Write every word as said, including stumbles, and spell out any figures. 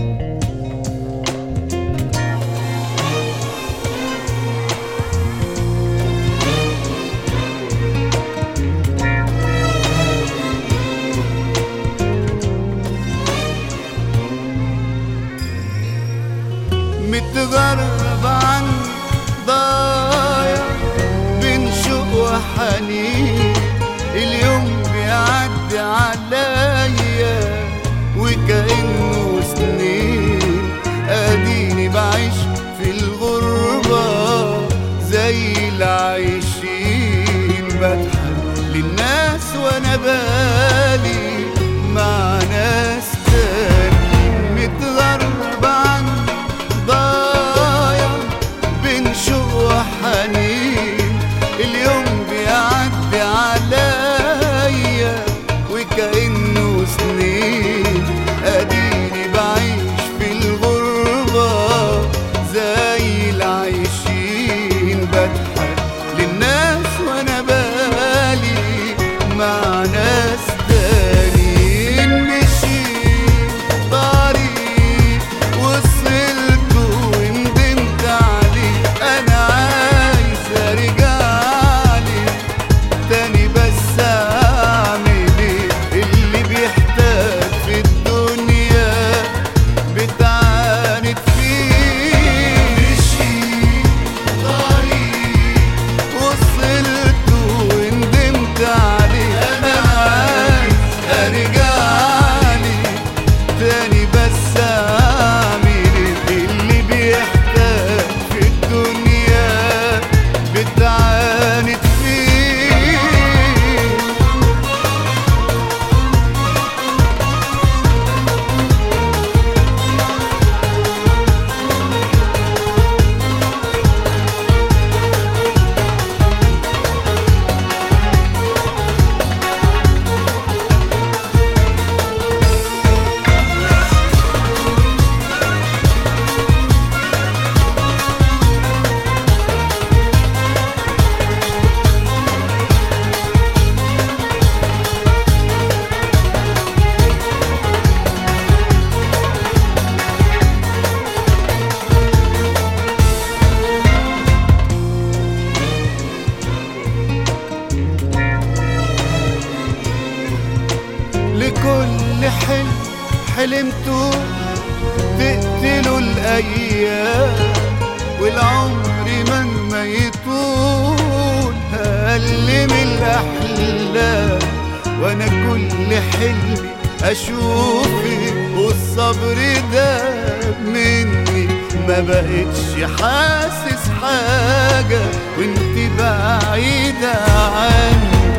متغرب عن ضايع بين شوق وحنين، اليوم بيعدي عليا وكأنه سنين، اديني بعيش في الغربة زي العايشين، بضحك للناس وانا بالي مع ناس تاني. متغرب عن ضايع بين شوق وحنين، اليوم بيعدي عليا وكأنه سنين، اديني بعيش في الغربة زي العايشين، بضحك للناس وانا بالي مع ناس تانيين. مشيت طريق وصلت وندمت عليه، انا عايز ارجعلي تاني، بس اعمل ايه؟ اللي بيحتاج في الدنيا بتعاند فيه. مشيت طريق وصلت وندمت عليه، انا عايز ارجعلي تاني، بس اعمل ايه؟ اللي بيحتاج في الدنيا بتعاند فيه. لكل حلم حلمته تقتله الأيام، والعمر مهما يطول أقل من الأحلام، وأنا كل حلمي أشوفك والصبر ده مني، ما بقتش حاسس حاجة وانت بعيدة عني.